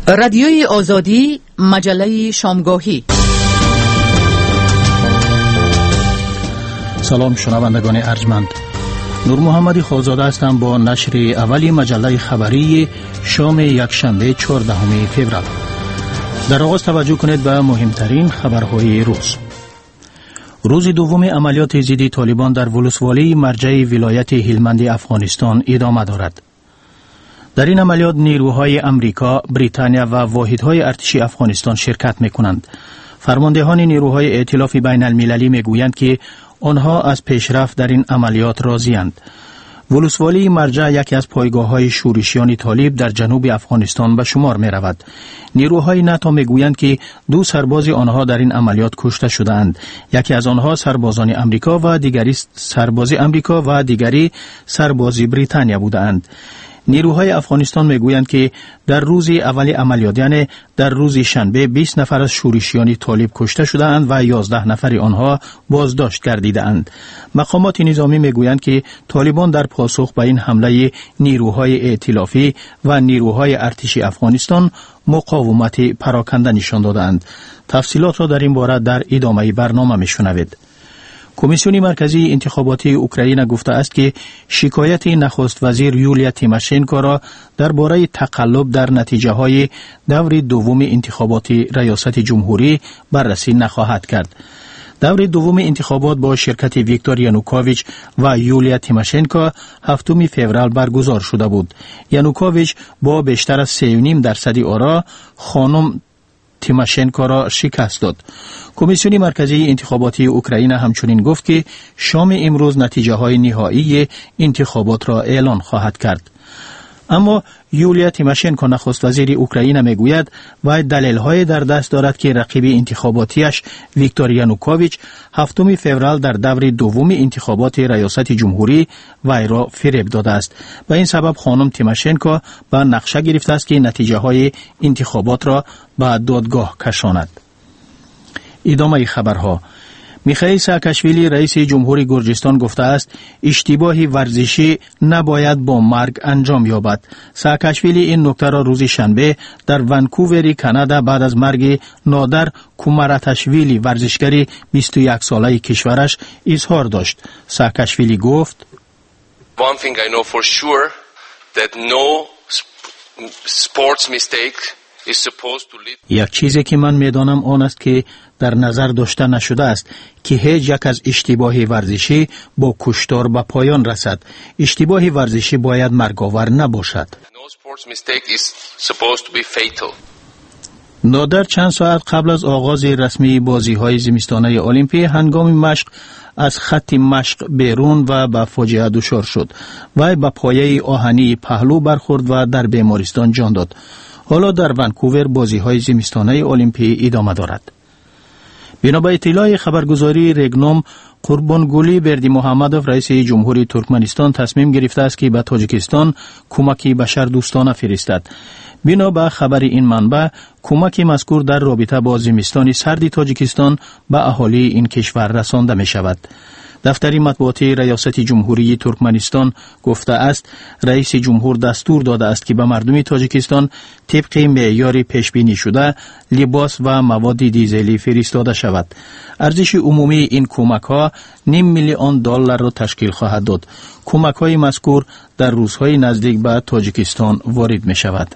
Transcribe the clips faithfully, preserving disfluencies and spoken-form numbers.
رادیوی آزادی، مجله شامگاهی. سلام شنوندگان ارجمند، نور محمدی خوزاده هستم با نشر اولی مجله خبری شام یکشنبه چهاردهم فوریه. در آغاز توجه کنید به مهمترین خبرهای روز. روز دوم عملیات ضد طالبان در ولسوالی مرجع ولایت هلمند افغانستان ادامه دارد. در این عملیات نیروهای امریکا، بریتانیا و واحدهای ارتشی افغانستان شرکت می‌کنند. فرماندهان نیروهای ائتلاف بین المللی می‌گویند که آنها از پیشرفت در این عملیات راضی‌اند. ولسوالی مرجع یکی از پایگاه‌های شورشیان طالب در جنوب افغانستان به شمار می‌رود. نیروهای ناتو می‌گویند که دو سرباز آنها در این عملیات کشته شده‌اند. یکی از آنها سربازان امریکا و دیگری سرباز امریکا و دیگری سرباز بریتانیا بودند. نیروهای افغانستان میگویند که در روز اول عملیات، یعنی در روز شنبه، بیست نفر از شورشیان طالب کشته شده‌اند و یازده نفر آنها بازداشت گردیده‌اند. مقامات نظامی میگویند که طالبان در پاسخ به این حمله نیروهای ائتلافی و نیروهای ارتشی افغانستان مقاومت پراکنده نشان دادند. تفصیلات را در این باره در ادامه برنامه میشنوید. کمیسیون مرکزی انتخاباتی اوکراین گفته است که شکایت نخست وزیر یولیا تیماشنکو را درباره تقلب در نتیجه های دور دوم انتخابات ریاست جمهوری بررسی نخواهد کرد. دور دوم انتخابات با شرکت ویکتور یانوکوویچ و یولیا تیماشنکو هفتم فوریه برگزار شده بود. یانوکوویچ با بیشتر از سه و نیم درصد آرا خانم تیماشنکو را شکست داد. کمیسیون مرکزی انتخاباتی اوکراین همچنین گفت که شام امروز نتیجه های نهایی انتخابات را اعلان خواهد کرد. اما یولیا تیماشنکو نخست وزیر اوکراین میگوید و دلیل‌های در دست دارد که رقیب انتخاباتیش ویکتور یانوکوویچ هفتم فوریه در دور دوم انتخابات ریاست جمهوری وی را فریب داده است. به این سبب خانم تیماشنکو به نقشه گرفته است که نتیجه های انتخابات را به دادگاه کشاند. ادامه خبرها. میخائیل ساکاشویلی رئیس جمهوری گرجستان گفته است اشتباه ورزشی نباید با مرگ انجام یابد. ساکاشویلی این نکته را روز شنبه در ونکوور کانادا بعد از مرگ نادر کوماراتاشویلی ورزشکار بیست و یک ساله کشورش اظهار داشت. ساکاشویلی گفت One thing I know for sure that no sports mistake یک چیزی که من میدانم آن است که در نظر داشته نشده است که هیچ یک از اشتباه ورزشی با کشتار به پایان رسد. اشتباه ورزشی باید مرگاور نباشد. نادر چند ساعت قبل از آغاز رسمی بازی‌های زمستانه المپیک هنگام مشق از خط مشق بیرون و به فاجعه دچار شد. وی به پایه آهنی پهلو برخورد و در بیمارستان جان داد. حالا در ونکوور بازی‌های زمستانه المپیک ادامه دارد. بنا به اطلاع خبرگزاری رگنوم، قربانگولی بردی محمدوف رئیس جمهوری ترکمنستان تصمیم گرفته است که به تاجیکستان کمکی بشردوستانه فرستد. بنا به خبر این منبع، کمک مذکور در رابطه با زمستان سرد تاجیکستان به اهالی این کشور رسانده می شود. دفتر مطبوعاتی ریاست جمهوری ترکمنستان گفته است رئیس جمهور دستور داده است که به مردم تاجیکستان طبق معیار پیش بینی شده لباس و مواد دیزلی فرستاده شود. ارزش عمومی این کمک ها نیم میلیون دلار را تشکیل خواهد داد. کمک های مذکور در روزهای نزدیک به تاجیکستان وارد می شود.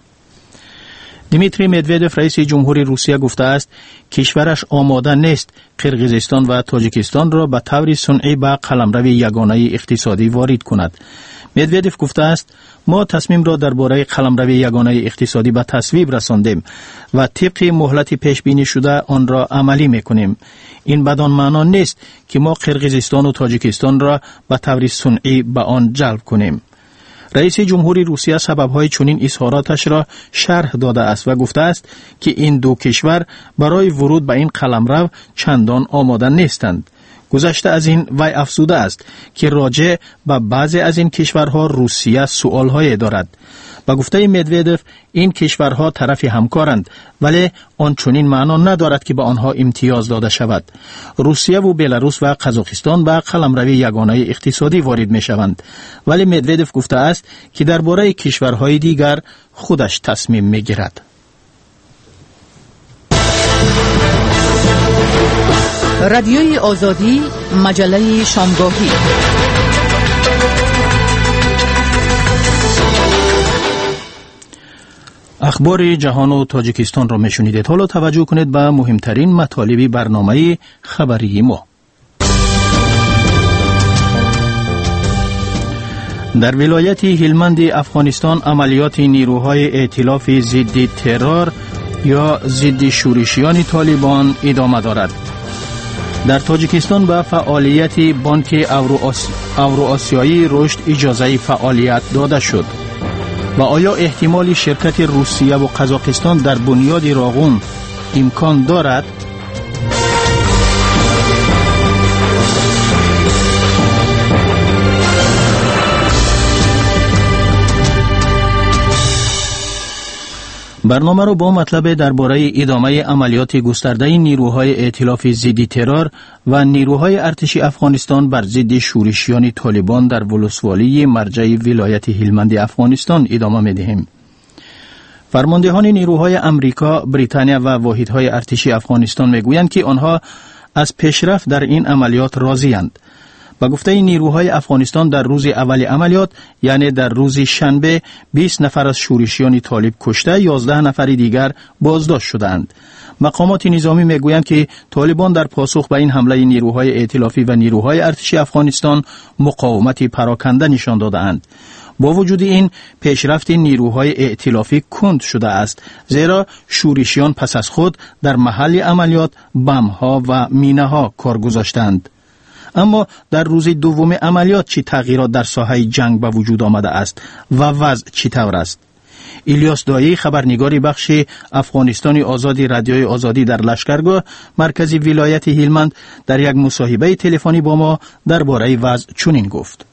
دیمیتری مدودف رئیس جمهوری روسیه گفته است کشورش آماده نیست قرقیزستان و تاجیکستان را به طور صنعی به قلمرو یگانه اقتصادی وارد کند. مدودف گفته است ما تصمیم را درباره قلمرو یگانه اقتصادی به تصویب رساندیم و طبق مهلت پیش بینی شده آن را عملی میکنیم. این بدان معنا نیست که ما قرقیزستان و تاجیکستان را به طور صنعی به آن جلب کنیم. رئیس جمهوری روسیه سبب‌های چنین اظهاراتش را شرح داده است و گفته است که این دو کشور برای ورود به این قلمرو چندان آماده نیستند. گذشته از این وی افزوده است که راجع به بعضی از این کشورها روسیه سؤال‌های دارد. با گفته مدودف این کشورها طرف همکارند ولی آن چنین معنا ندارد که به آنها امتیاز داده شود. روسیه و بلاروس و قزاقستان به قلمرو یگانه اقتصادی وارد می شوند ولی مدودف گفته است که درباره کشورهای دیگر خودش تصمیم می گیرد. رادیوی آزادی، مجله شامگاهی. اخبار جهان و تاجیکستان را میشنیدید. حالا توجه کنید به مهمترین مطالب برنامه خبری ما. در ولایت هلمند افغانستان عملیات نیروهای ائتلاف ضد ترور یا ضد شورشیان طالبان ادامه دارد. در تاجیکستان به فعالیت بانک اوراسیایی رشد اجازه فعالیت داده شد. و آیا احتمال شرکت روسیه و قزاقستان در بنیاد راغون امکان دارد؟ برنامه را با مطلب درباره ادامه عملیات گسترده نیروهای ائتلاف ضد ترور و نیروهای ارتشی افغانستان بر ضد شورشیان طالبان در ولسوالی مرجع ولایت هلمند افغانستان ادامه می‌دهیم. فرماندهان نیروهای امریکا، بریتانیا و واحدهای ارتشی افغانستان میگویند که آنها از پیشرفت در این عملیات راضی‌اند. با گفته نیروهای افغانستان در روز اول عملیات یعنی در روز شنبه بیست نفر از شورشیان طالب کشته، یازده نفر دیگر بازداشت شدند. مقامات نظامی میگویند که طالبان در پاسخ به این حمله نیروهای ائتلافی و نیروهای ارتشی افغانستان مقاومت پراکنده نشان داده‌اند. با وجود این پیشرفت نیروهای ائتلافی کند شده است، زیرا شورشیان پس از خود در محل عملیات بم‌ها و مینه‌ها کار گذاشتند. اما در روز دوم عملیات چه تغییرات در ساحه جنگ به وجود آمده است و وضع چطور است؟ الیاس دایی، خبرنگار بخش افغانستانی آزادی رادیوی آزادی در لشکرگاه مرکز ولایت هلمند، در یک مصاحبه تلفنی با ما درباره وضع چنین گفت: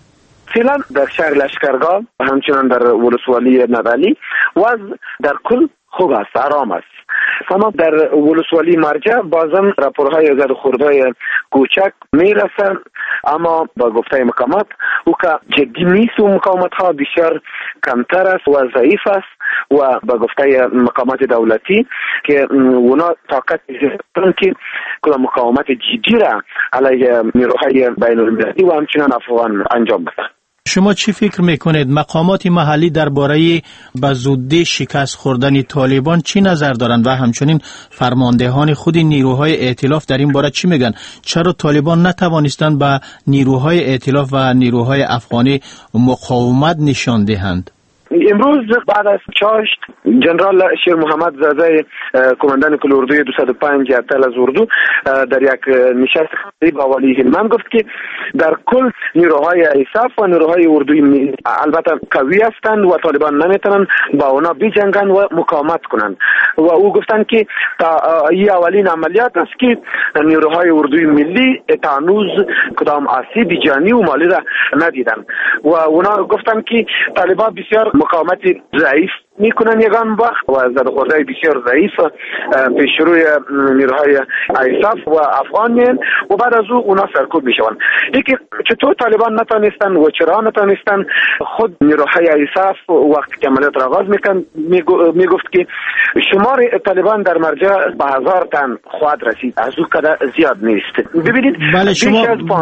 فعلا در شهر لشکرگاه و همچنان در ولسوالی نولی وضع در کل خوب است، آرام است. اما در ولسوالی مرجع بازم راپورهای زد و خوردهای کوچک میرسن، اما با گفته مقامات او که جدی نیست و مقاومت ها بسیار کمتر است و ضعیف است و با گفته مقامات دولتی که اونا طاقت دارن که کلا مقاومت جدی را علیه نیروهای بین المللی و همچنان افغان انجام بدن. شما چی فکر میکنید مقامات محلی درباره به زودی شکست خوردن طالبان چی نظر دارند و همچنین فرماندهان خود نیروهای ائتلاف در این باره چی میگن؟ چرا طالبان نتوانستند به نیروهای ائتلاف و نیروهای افغانی مقاومت نشان دهند؟ امروز بعد از چاشت جنرال شیر محمد زاده کماندان کل اردوی دویست و پنج ارتل از اردو در یک نشست خبری با والی هلمند گفت که در کل نیروهای ایساف و نیروهای اردوی البته قوی هستند و طالبان نمیتونن با اونا بجنگن و مقاومت کنن و او گفتن که تا این اولین عملیات است که نیروهای اردوی ملی تانوز کدام آسیب جانی و مالی را ندیدن و اونا گفتن که طالبان بسیار مقاومت ضعیف میکنن یگان وقت و زد خورده بسیار ضعیف پیش روی نیروهای ایساف و افغان میان و بعد از او اونا سرکوب میشون. یکی چطور طالبان نتانستن و چرا نتانستن؟ خود نیروهای ایساف وقتی که عملیات را آغاز میکن میگفت که شمار طالبان در مرجع به هزار تن خواهد رسید، از او قدر زیاد نیست. ببینید بله شما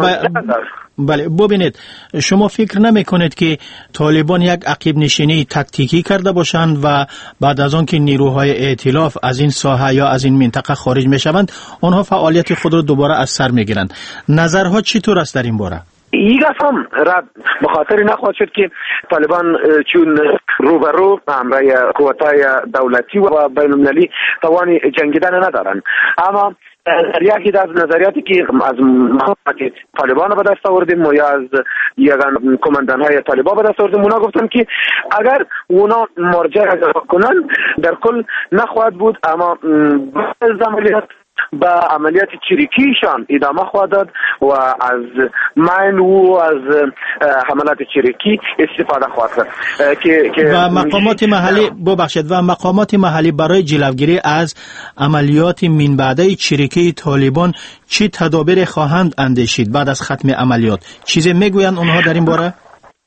بله ببینید شما فکر نمی کنید که طالبان یک عقب نشینی تکتیکی کرده باشند و بعد از آن که نیروهای ائتلاف از این ساحه یا از این منطقه خارج می شوند آنها فعالیت خود را دوباره از سر می گیرند؟ نظرها چطور است در این باره؟ این هم رد بخاطر نخواهد شد که طالبان چون روبرو همراه قوتای دولتی و بین المللی توان جنگیدن ندارن، اما یکی از نظریاتی که از محمد طالبان به دست آوردیم و یا از یگان کماندان های طالبان به دست آوردیم، اونا گفتن که اگر اونا مرجع را کنن در کل نخواهد بود، اما بعد عملیات با عملیات چریکیشان ادامه خواهد داد و از مین و از حملات چریکی استفاده خواهد کرد. و مقامات محلی ببخشید و مقامات محلی برای جلوگیری از عملیات من بعده چریکی طالبان چی تدابیر خواهند اندیشید بعد از ختم عملیات؟ چیزی میگویند اونها در این باره؟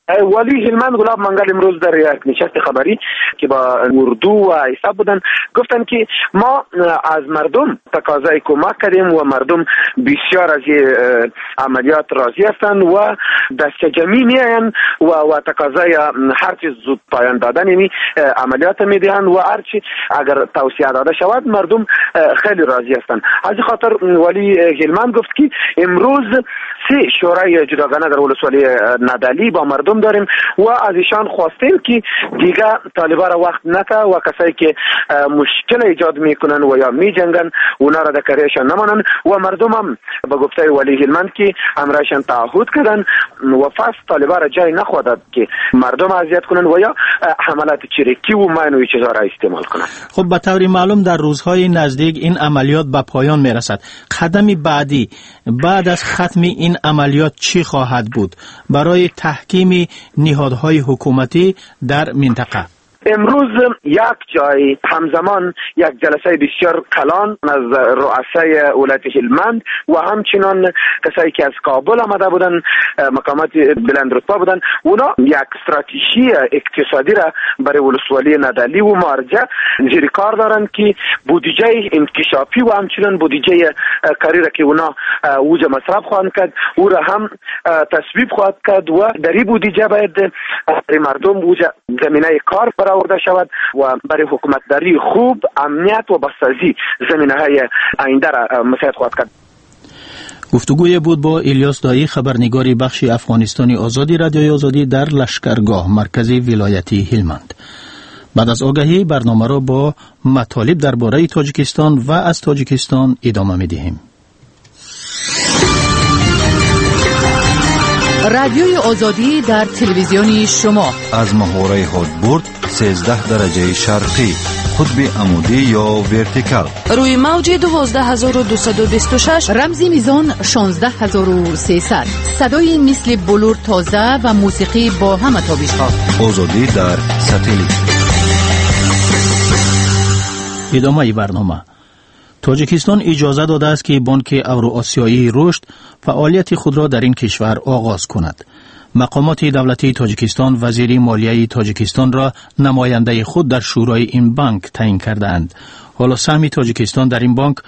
ولی هلمند گلاب منگل امروز در یک نشست خبری که با اردو و حساب بودن گفتن که ما از مردم تقاضای کمک کردیم و مردم بسیار از عملیات راضی هستند و دست جمعی میاین و و تقاضای هر چیز زود پایان دادن یعنی عملیات میدهند و هر چی اگر توصیه داده شود مردم خیلی راضی هستند. از این خاطر ولی هلمند گفت که امروز سه شورای جداگانه در ولسوالی نادعلی با مردم داریم و از ایشان خواستیم که دیگه طالبا را وقت نکه و کسایی که مشکل ایجاد میکنن و یا میجنگن اونا را در کاریشان نمانن و مردم هم به گفته ولی هلمند که امرایشان تعهد کردن و فاس طالبا را جای نخوادد که مردم اذیت کنن و یا حملات چریکی و ماینوی چیزا را استعمال کنن. خب به طور معلوم در روزهای نزدیک این عملیات به پایان میرسد. قدم بعدی بعد از ختم این عملیات چی خواهد بود برای تحکیم نهادهای حکومتی در منطقه؟ امروز یک جای همزمان یک جلسه بسیار کلان از رؤسای ولایت هلمند و همچنان کسایی که از کابل آمده بودن مقامات بلند رتبه بودن اونا یک استراتژی اقتصادی را برای ولسوالی نادعلی و مارجه زیر کار دارن که بودجه انکشافی و همچنان بودجه کاری را که اونا اوج مصرف خواهند کرد او را هم تصویب خواهد کرد و در این بودجه باید مردم اوج زمینه کار برآورده شود و برای حکومتداری خوب امنیت و بازسازی زمینه‌های آینده را مساعد خواهد کرد. گفتگوی بود با الیاس دایی خبرنگاری بخش افغانستانی آزادی رادیوی آزادی در لشکرگاه مرکزی ولایتی هلمند. بعد از آگهی برنامه را با مطالب درباره تاجیکستان و از تاجیکستان ادامه می‌دهیم. رادیوی آزادی در تلویزیونی شما از محوره هادبورد سیزده درجه شرقی قطب عمودی یا ورتیکال روی موج دوازده هزار و دویست و بیست و شش رمزی میزان شانزده هزار و سیصد صدای مثل بلور تازه و موسیقی با همه تابش‌ها. آزادی در ساتلیت. ادامه برنامه. تاجیکستان اجازه داده است که بانک اوراسیایی رشد فعالیت خود را در این کشور آغاز کند. مقامات دولتی تاجیکستان وزیر مالیه تاجیکستان را نماینده خود در شورای این بانک تعیین کردند. حالا سهم تاجیکستان در این بانک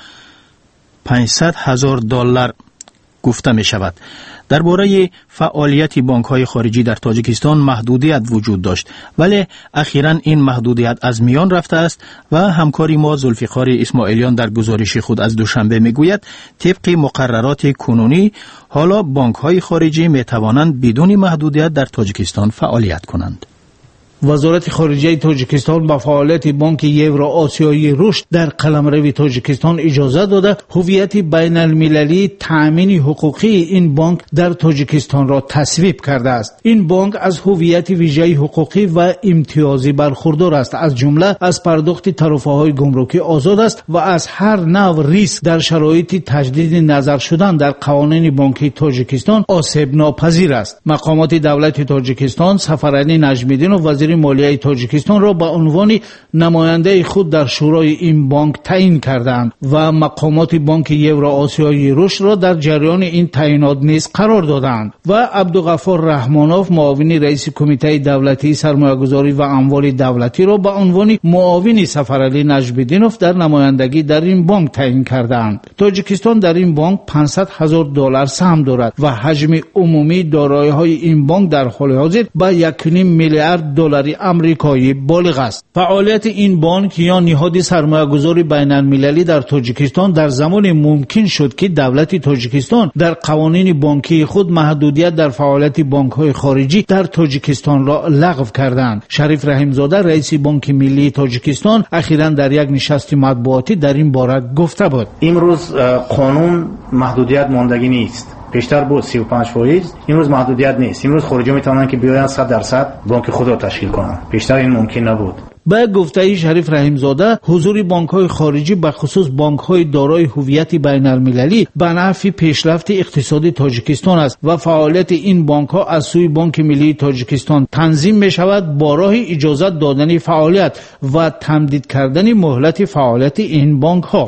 پانصد هزار دلار گفته می شود. درباره فعالیت بانک‌های خارجی در تاجیکستان محدودیت وجود داشت، ولی اخیراً این محدودیت از میان رفته است و همکاری ما ذوالفقار اسماعیلیان در گزارش خود از دوشنبه میگوید طبق مقررات کنونی حالا بانک‌های خارجی میتوانند بدون محدودیت در تاجیکستان فعالیت کنند. وزارت خارجه تاجیکستان با فعالیت بانک یوراسیایی رشد در قلمرو تاجیکستان اجازه داده هویت بین المللی تأمین حقوقی این بانک در تاجیکستان را تصویب کرده است. این بانک از هویت ویژه حقوقی و امتیازی برخوردار است، از جمله از پرداخت ترفه‌های گمرکی آزاد است و از هر نوع ریسک در شرایط تجدید نظر شدن در قوانین بانکی تاجیکستان آسیب ناپذیر است. مقامات دولت تاجیکستان سفرعلی نجمیدین و وزیر مالیه تاجیکستان را به عنوان نماینده خود در شورای این بانک تعیین کردند و مقامات بانک یوراسیایی رشد را در جریان این تعیینات نیز قرار دادند و عبدالغفار رحمانوف معاون رئیس کمیته دولتی سرمایه‌گذاری و اموال دولتی را به عنوان معاون سفرعلی نجمیدینوف در نمایندگی در این بانک تعیین کردند. تاجیکستان در این بانک پانصد هزار دلار سهم دارد و حجم عمومی دارایی‌های این بانک در حال حاضر به یک و نیم میلیارد دلار آمریکایی بالغ است. فعالیت این بانک یا نهاد سرمایه‌گذاری بین‌المللی در تاجیکستان در زمان ممکن شد که دولت تاجیکستان در قوانین بانکی خود محدودیت در فعالیت بانک‌های خارجی در تاجیکستان را لغو کردند. شریف رحیمزاده رئیس بانک ملی تاجیکستان اخیراً در یک نشست مطبوعاتی در این باره گفته بود. امروز قانون محدودیت ماندگی نیست. بیشتر بود سی و پنج فیصد، امروز محدودیت نیست. امروز خارجی میتونن که بیاین صد درصد بانک خود را تشکیل کنن. بیشتر این ممکن نبود. به گفته شریف رحیمزاده حضور بانک‌های خارجی به خصوص بانک‌های دارای هویت بین‌المللی به نفع پیشرفت اقتصادی تاجیکستان است و فعالیت این بانک‌ها از سوی بانک ملی تاجیکستان تنظیم می‌شود با راه اجازه دادن فعالیت و تمدید کردن مهلت فعالیت این بانک‌ها.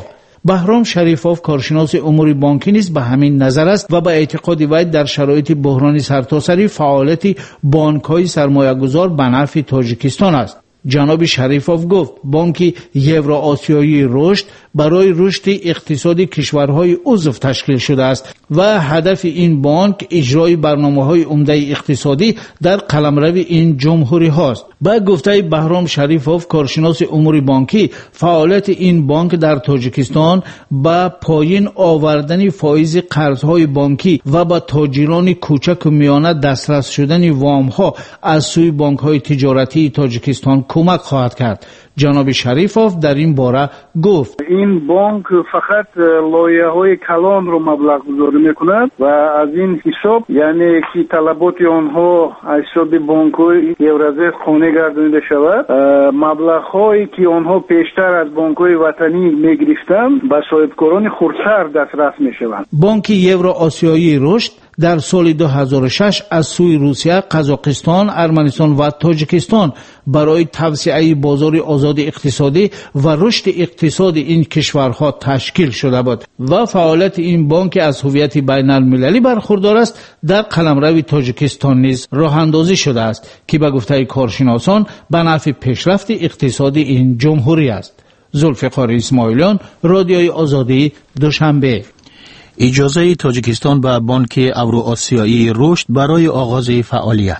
بهرام شریفوف کارشناس امور بانکی نیز به همین نظر است و به اعتقاد وی در شرایط بحران سرتاسری فعالیت بانک‌های سرمایه‌گذار به نفع تاجیکستان است. جناب شریفوف گفت بانک یوراسیایی رشد برای رشد اقتصادی کشورهای عضو تشکیل شده است و هدف این بانک اجرای برنامه‌های عمده اقتصادی در قلمرو این جمهوری هاست. با گفته بهرام شریفوف کارشناس امور بانکی، فعالیت این بانک در تاجیکستان با پایین آوردن فایز قرضهای بانکی و با تاجران کوچک و میانه دسترس شدن وام‌ها از سوی بانک‌های تجارتی تاجیکستان کمک خواهد کرد. جناب شریفوف در این باره گفت این بانک فقط لایحه‌های کلان رو مبلغ گذاری میکند و از این حساب یعنی که طلبات آنها از حساب بانک‌های یورازی خانه گردانیده شود، مبلغ‌هایی که آنها پیشتر از بانک‌های وطنی میگرفتند به صاحبکاران خردسر دسترس میشوند. بانک یوراسیایی رشد در سال دو هزار و شش از سوی روسیه، قزاقستان، ارمنستان و تاجیکستان برای توسعه بازار آزاد اقتصادی و رشد اقتصاد این کشورها تشکیل شده بود و فعالیت این بانک از هویت بین المللی برخوردار است در قلمرو تاجیکستان نیز راه اندازی شده است که به گفته کارشناسان به نفع پیشرفت اقتصادی این جمهوری است. ذوالفقار اسماعیلیان، رادیوی آزادی، دوشنبه. اجازه تاجیکستان به بانک اوراسیایی رشد برای آغاز فعالیت.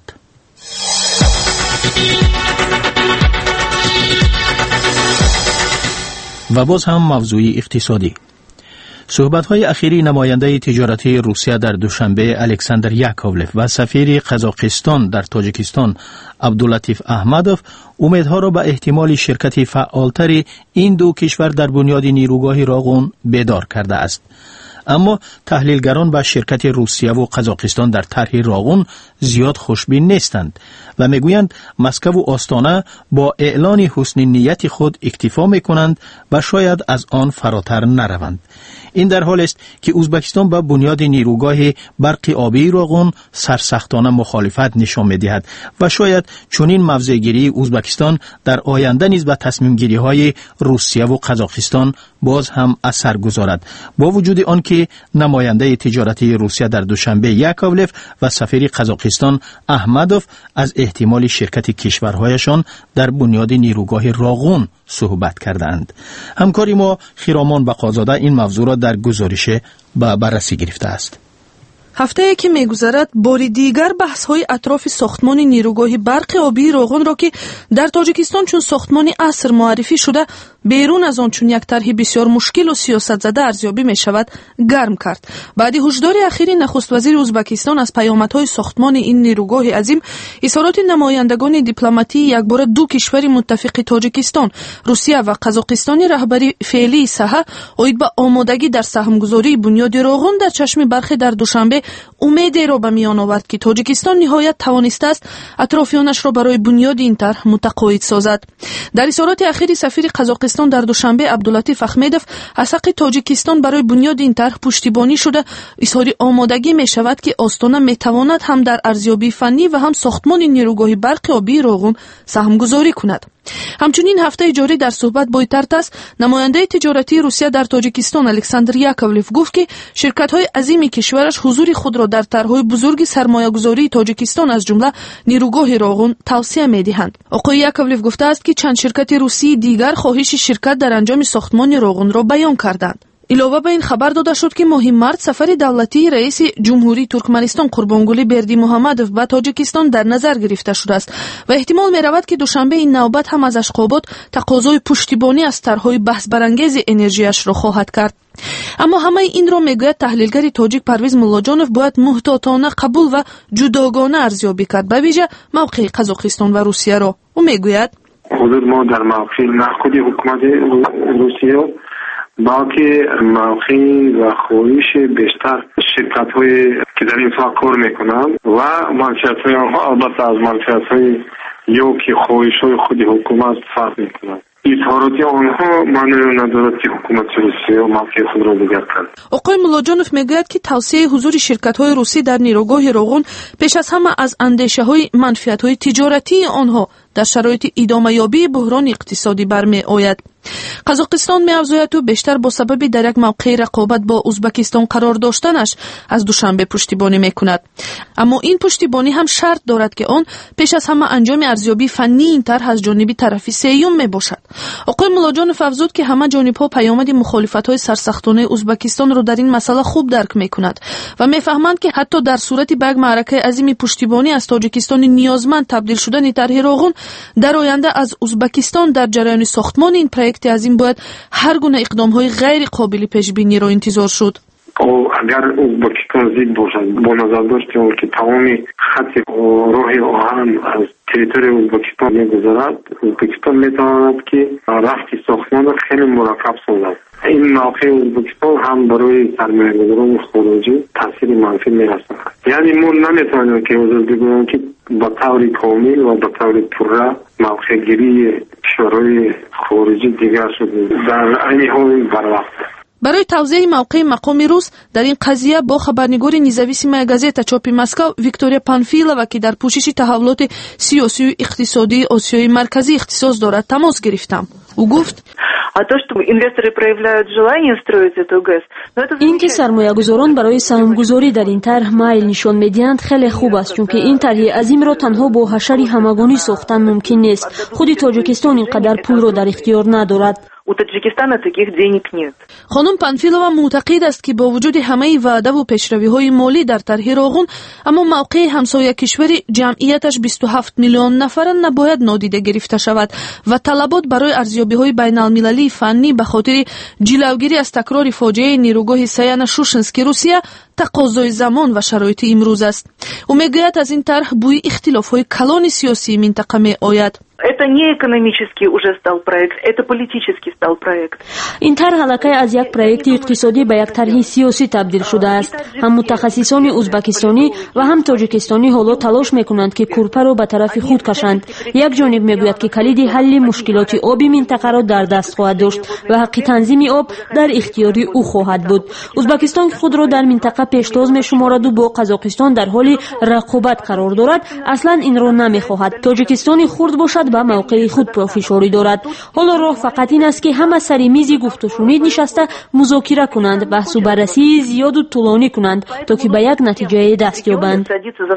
و باز هم موضوع اقتصادی. صحبت‌های اخیری نماینده تجارتی روسیه در دوشنبه الکساندر یاکوولف و سفیر قزاقستان در تاجیکستان عبداللطیف احمدوف امیدها را به احتمال شرکت فعالتر این دو کشور در بنیاد نیروگاه راغون بیدار کرده است. اما تحلیلگران به شرکت روسیه و قزاقستان در طرح راغون زیاد خوشبین نیستند و میگویند مسکو و آستانه با اعلان حسن نیت خود اکتفا میکنند و شاید از آن فراتر نروند. این در حال است که ازبکستان به بنیاد نیروگاه برق آبی راغون سرسختانه مخالفت نشان می‌دهد و شاید چنین موضع‌گیری ازبکستان در آینده نیز به تصمیم‌گیری‌های روسیه و قزاقستان باز هم اثر گذارد. با وجود آنکه نماینده تجارتی روسیه در دوشنبه یاکوولف و سفیر قزاقستان احمدوف از احتمال شرکت کشورهایشان در بنیاد نیروگاه راغون صحبت کردند. همکاری ما خیرامان بقازاده این موضوع را در گزارش به بررسی گرفته است. هفته که میگذرد باری دیگر بحث های اطراف ساختمان نیروگاه برق آبی راغون را که در تاجیکستان چون ساختمان عصر معرفی شده بیرون از آن چون یک طرح بسیار مشکل و سیاست زده ارزیابی می شود گرم کرد. بعد هشدار اخیری نخست وزیر ازبکستان از پیامدهای ساختمان این نیروگاه عظیم، اظهارات نمایندگان دیپلماتی یکباره دو کشور متفق تاجیکستان، روسیه و قزاقستان رهبری فعلی ساحه اوید به آمادگی در سهمگذاری بنیاد راغون در چشم برخی در دوشنبه امیدی را به میان آورد که تاجیکستان نهایت توانسته است اطرافیانش را برای بنیاد این طرح متقاعد سازد. در اظهارات اخیری سفیر قزاقستان در دوشنبه عبداللطیف احمدوف از حق تاجیکستان برای بنیاد این طرح پشتیبانی شده اظهار آمادگی می شود که آستانه می تواند هم در ارزیابی فنی و هم ساختمان نیروگاه برق آبی راغون سهمگذاری کند. همچنین هفته جاری در صحبت با ایترتاس نماینده تجارتی روسیه در تاجیکستان الکساندر یاکوولف گفت که شرکت‌های عظیم کشورش حضور خود را در طرح‌های بزرگ سرمایه‌گذاری تاجیکستان از جمله نیروگاه راغون توصیه می‌دهند. آقای یاکوولف گفته است که چند شرکت روسی دیگر خواهش شرکت در انجام ساختمان راغون را بیان کردند. علاوه بر این خبر داده شد که ماه مارس سفر دولتی رئیس جمهوری ترکمنستان قربانگلی بردی محمدوف به تاجیکستان در نظر گرفته شده است و احتمال می رود که دوشنبه این نوبت هم از اشخابات تقاضای پشتیبانی از طرح‌های بحث برانگیز انرژیش را خواهد کرد. اما همه این را میگوید تحلیلگر تاجیک پرویز ملاجانوف باید محتاطانه قبول و جداگانه ارزیابی کرد به ویژه موقع قزاقستان و روسیه را. او میگوید حضور ما در موقع نخود حکومت روسیه باقی موقعی و خواهش بیشتر شرکت های که در این سال کار میکنند و منفعت های آنها البته از منفعت های یا که خواهش های خود حکومت فرق میکنند. اظهاراتی آنها معنی ندارد که حکومت روسیه و موقع خود را دیگر کرد. آقای ملاجانوف میگوید که توسعه حضور شرکت های روسی در نیروگاه راغون پیش از همه از اندیشه های منفعت های تجارتی آنها در شرایط ادامه یابی بحران اقتصادی برمی آید. قزاقستان می افزاید تو بیشتر با سبب در یک موقع رقابت با ازبکستان قرار داشتنش از دوشنبه پشتیبانی می کند. اما این پشتیبانی هم شرط دارد که آن پیش از همه انجام ارزیابی فنی این طرح از جانب طرف سیوم می باشد. آقای ملاجانوف افزود که همه جانب‌ها پیامد مخالفت‌های سرسختانه ازبکستان را در این مسئله خوب درک می کند و می فهمند که حتی در صورت به یک معرکه عظیم پشتیبانی از تاجیکستان نیازمند تبدیل شدن طرح راغون در آینده از ازبکستان در جریان ساختمان این پروژه عظیم باید هر گونه اقدام‌های غیر قابل پیش بینی را انتظار شد. او اگر ازبکستان زید باشد با نظر داشتیم که تمام خط راه آهن از تریتوری ازبکستان میگذرد، ازبکستان میتواند که رفت ساختمان را خیلی مرکب سازد. این موقع ازبکستان هم برای سرمایه‌گذاران خارجی تاثیر منفی میرسد. یعنی ما نمیتوانیم که حضور بگوییم که با طور کامل و با طور پره موقع گیری کشورهای خارجی دیگر شده در این حال بروقت. برای توضیح موقع مقام روس در این قضیه با خبرنگار نزاویسیمای گازета چاپی مسکو ویکتوریا پانفیلова که در پوشش تحولات سیاسی و اقتصادی آسیای مرکزی اختصاص دارد تماس گرفتم. او گفت این که سرمایه‌گذاران برای سهام‌گذاری در این طرح میل نشان می‌دهند خیلی خوب است، چون که این طرح عظیم را تنها با حشر همگانی ساختن ممکن نیست. خود تاجیکستان اینقدر پول را در اختیار ندارد. У Таджикистана таких денег нет. خانم پانفیلова معتقد است که با وجود همه وعده و پیشروی‌های مالی در طرح راغون، اما موقع همسایه کشوری جمعیتش بیست و هفت میلیون نفر نباید نادیده گرفته شود و طلبات برای ارزیابی‌های بین‌المللی فنی به خاطر جلوگیری از تکرار فاجعه نیروگاه سیان شوشنسکی روسیه تقاضای زمان و شرایط امروز است. او میگوید از این طرح بوی اختلاف‌های کلان سیاسی منطقه می‌آید. Это не экономический уже стал проект, это политический стал проект. این طرح حلقه از یک پروژه اقتصادی به یک طرح سیاسی تبدیل شده است. هم متخصصان ازبکستانی و هم تاجیکستانی حالا تلاش میکنند که کورپه را به طرف خود کشند. یک جانب میگوید که کلید حل مشکلات آبی منطقه را در دست خواهد داشت و حق تنظیم آب در اختیار او خواهد بود. ازبکستان خود را در منطقه پیشتاز میشمارد و با قزاقستان در حال رقابت قرار دارد. اصلا این را نمیخواهد. تاجیکستان خرد باشد به موقع خود پافشاری دارد. حالا راه فقط این است که همه سر میز گفت و شنید نشسته مذاکره کنند، بحث و بررسی زیاد و طولانی کنند تا که به یک نتیجه دست یابند.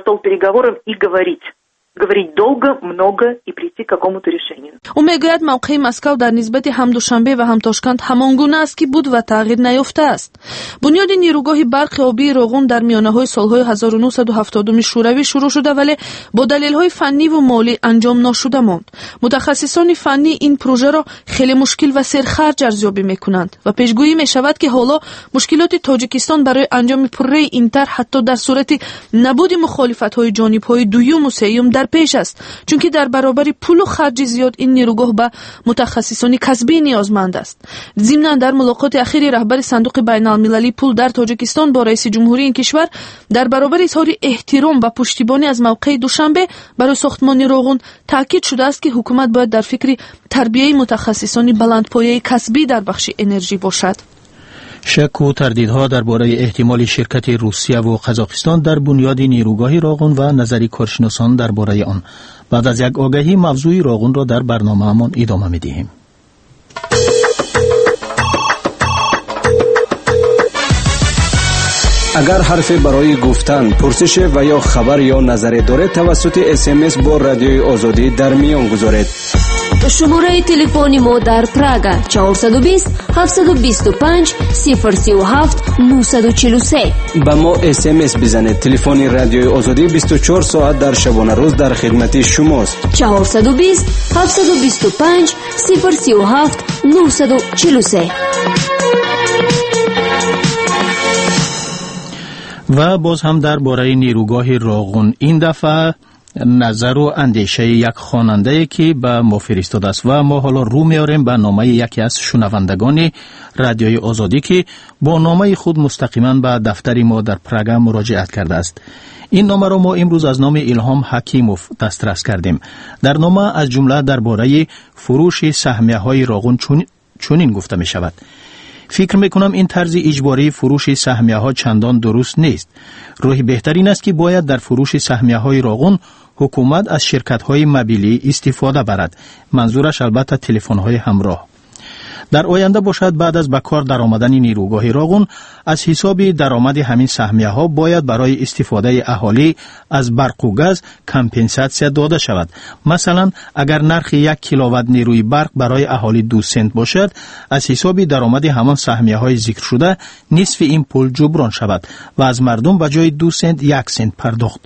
говорить долго, много и прийти к какому-то решению. او میگوید موقع مسکو در نسبت هم دوشنبه و هم تاشکند همان گونه است که بود و تغییر نیافته است. بنیاد نیروگاه برق آبی راغون در میانه‌های سال‌های هزار و نهصد و هفتاد شوروی شروع شده ولی با دلایل‌های فنی و مالی انجام نشده ماند. متخصصان فنی این پروژه را خیلی مشکل و سرخرج ارزیابی می‌کنند و پیشگویی می‌شود که حالا مشکلات تاجیکستان برای انجام پروژه این طرح حتی در صورت نبود مخالفت‌های جانب‌های دوم و سوم در پیش است، چون که در برابر پول و خرج زیاد این نیروگاه به متخصصان کسبی نیازمند است. ضمناً در ملاقات اخیر رهبر صندوق بین‌المللی پول در تاجیکستان با رئیس جمهوری این کشور در برابر اظهار احترام و پشتیبانی از موقع دوشنبه برای ساختمان راغون تاکید شده است که حکومت باید در فکر تربیت متخصصان بلندپایه کسبی در بخش انرژی باشد. شک و تردیدها درباره احتمال شرکت روسیه و قزاقستان در بنیاد نیروگاه راغون و نظری کارشناسان درباره آن. بعد از یک آگهی موضوع راغون را در برنامه‌مان ادامه می‌دهیم. اگر حرفی برای گفتن، پرسش و یا خبر یا نظری دارید توسط اس ام اس با رادیوی آزادی در میان گذارید. شماره تلفن ما در پراگ چهارصد و بیست هفتصد و بیست و پنج صفر سی و هفت نهصد و چهل و سه. با ما اس ام اس بزنید. تلفن رادیوی آزادی بیست و چهار ساعت در شبانه روز در خدمت شماست. چهارصد و بیست هفتصد و بیست و پنج صفر سی و هفت نهصد و چهل و سه. و باز هم درباره نیروگاه راغون، این دفعه نظر و اندیشه یک خواننده که به ما فرستاده است و ما حالا رو میاریم به نامه یکی از شنوندگان رادیوی آزادی که با نامه خود مستقیما به دفتر ما در پراگ مراجعت کرده است. این نامه را ما امروز از نام الهام حکیموف دسترس کردیم. در نامه از جمله درباره فروش سهمیه های راغون چون چنین گفته می شود: فکر میکنم این طرز اجباری فروش سهمیه ها چندان درست نیست. راه بهترین است که باید در فروش سهمیه های راغون حکومت از شرکت‌های موبیلی استفاده برد. منظورش البته تلفن‌های همراه. در آینده باشد بعد از به کار درآمدن نیروگاه راغون از حساب درآمد همین سهمیه ها باید برای استفاده اهالی از برق و گاز کمپنساسیا داده شود. مثلا اگر نرخ یک کیلووات نیروی برق برای اهالی دو سنت باشد، از حساب درآمد همان سهمیه های ذکر شده نصف این پول جبران شود و از مردم به جای دو سنت یک سنت پرداخت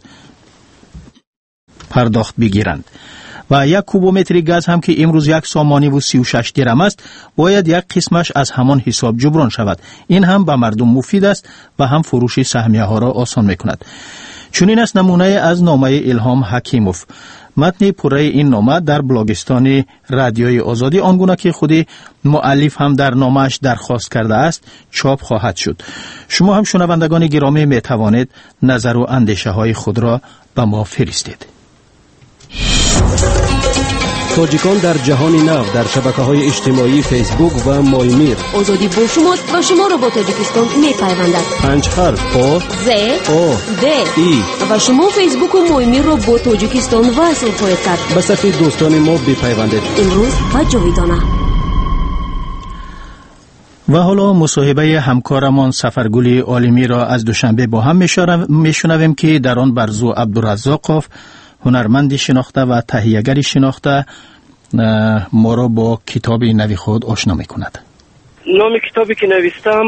پرداخت بگیرند. و یک کوبومتر گاز هم که امروز یک سامانی و سی و شش درم است باید یک قسمش از همان حساب جبران شود. این هم به مردم مفید است و هم فروش سهمیه ها را آسان میکند. چنین است نمونه از نامه الهام حکیموف. متن پره این نامه در بلاگستان رادیوی آزادی آنگونه که خود مؤلف هم در نامه‌اش درخواست کرده است چاپ خواهد شد. شما هم شنوندگان گرامی می توانید نظر و اندیشه های خود را به ما فرستید. تاجیکان در جهان نو در شبکه‌های اجتماعی فیسبوک و مایمیر. آزادی با شما و شما را با تاجیکستان می‌پیوندد. پنج حرف آ ز او د ای و شما فیسبوک و مایمیر را با تاجیکستان وصل خواهید کرد. به صفحه دوستان ما بپیوندید. امروز و جاویدانه. و حالا مصاحبه همکارمان سفرگل عالمی را از دوشنبه با هم میشنویم که در آن برزو عبدالرزاقوف هنرمندی شناخته و تهیه‌گری شناخته ما را با کتاب نوی خود آشنا می‌کند. نام کتابی که نوشتم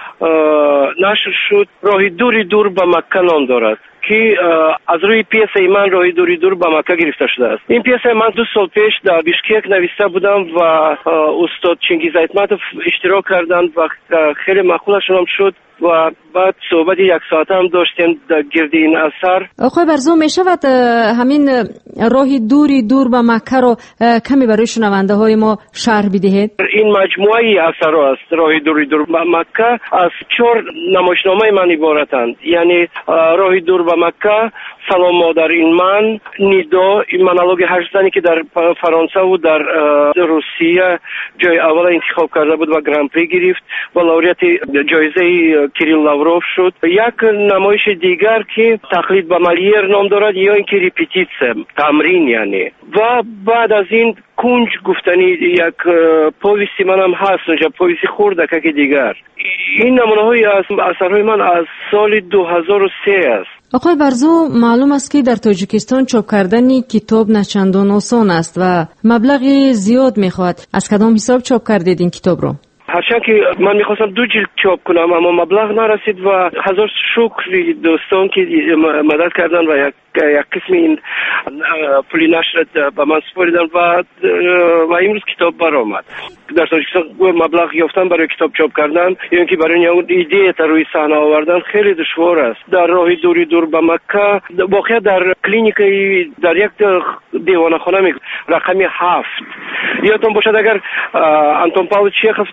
نشر شد راهی دوری دور به مکه نام دارد که از روی پیسه من راهی دوری دور به مکه گرفته شده است. این پیسه من دو سال پیش در بیشکک نوشته بودم و استاد چنگیز ایتمتوف اشتراک کردند و خیلی مقبولشون هم شد و بعد صحبت یک ساعت هم داشتیم در گرد این اثر. آقای برزو می شود همین راهی دوری دور به مکه رو کمی برای شنونده های ما شرح بدهید؟ این مجموعه اثر است. راهی دوری دور به مکه از چهار نمایشنامه من عبارتند. یعنی راهی دور به مکه، سلام مادر این من، نیدا، این منالوگ هشت زنی که در فرانسه و در روسیه جای اول انتخاب کرده بود و گران پری گرفت و لوریت جایزه کریل لاوروف شد. یک نمایش دیگر که تقلید به مالیر نام دارد یا اینکه ریپیتیتسم، تمرین یعنی. و بعد از این کنج گفتنی یک پویسی منم هست اونجا، پویسی خورده که دیگر. این نمونه های از اثرهای من از سال دو هزار و سه است. آقای برزو، معلوم است که در تاجیکستان چاپ کردن کتاب نچندان آسان است و مبلغی زیاد میخواد. از کدام حساب چاپ کردید این کتاب رو؟ هرچند که من میخواستم دو جلد چاپ کنم اما مبلغ نرسید و هزار شکر دوستان که مدد کردن و یک یک قسم این پولی نشر به من سپاریدن و و امروز کتاب برآمد. در تاجیکستان مبلغ یافتن برای کتاب چاپ کردن یا اینکه برای اون ایده تا روی صحنه آوردن خیلی دشوار است. در راهی دوری دور به مکه واقعا در کلینیک در یک دیوانه‌خانه می رقم هفت یادتون باشد اگر آنتون پاول چیخوف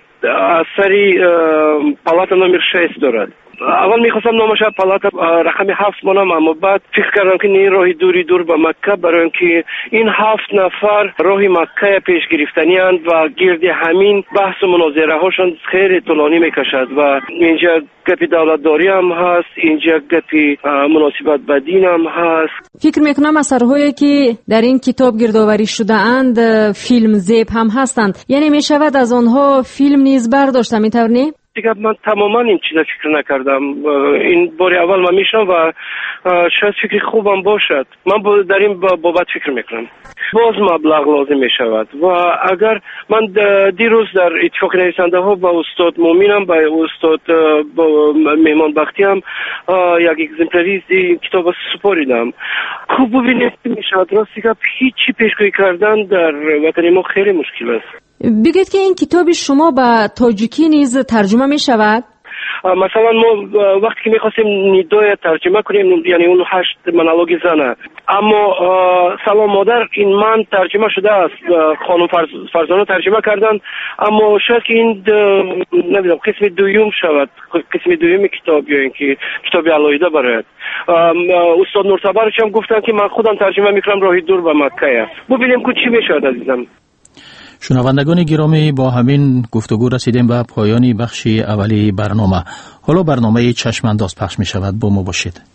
اثری پالاتا نمر شش دارد. اول میخواستم نامش پالاتا رقم هفت مانم اما بعد فکر کردم که این راهی دوری دور به مکه برای اینکه این هفت نفر راهی مکه پیش گرفتنی اند و گرد همین بحث و مناظره هاشون خیلی طولانی میکشد و اینجا گپی دولتداری هم هست، اینجا گپی مناسبت به دین هم هست. فکر میکنم اثرهایی که در این کتاب گردآوری شده اند فیلم زیب هم هستند، یعنی میشود از آنها فیلم نیز برداشته میتونی؟ دیگه من تماما این چیزا فکر نکردم. این بار اول من میشم و شاید فکر خوبم باشد. من در این بابت فکر میکنم. باز مبلغ لازم میشود و اگر من دیروز در اتفاق نویسنده ها با استاد مومینم با استاد با میمان بختی هم یک اگزمپلاری کتاب سپاریدم. خوب ببینید میشود راستی که هیچی پیشگویی کردن در وطن ما خیلی مشکل است. بگید که این کتاب شما به تاجیکی نیز ترجمه می شود؟ مثلا ما وقتی که میخواستیم نیدای ترجمه کنیم یعنی اون هشت منالوگ زنه اما سلام مادر این من ترجمه شده است، خانم فرز... فرزانه ترجمه کردن اما شاید که این نمیدونم قسم دویم شود، قسم دویم کتاب یا اینکه کتاب علایده برایت. استاد نورتبرش هم گفتن که من خودم ترجمه میکنم راهی دور به مکه. ببینیم که چی میشود عزیزم. شنوندگان گرامی، با همین گفتگو رسیدیم به پایانی بخش اولی برنامه. حالا برنامه چشم انداز پخش می شود. با ما باشید.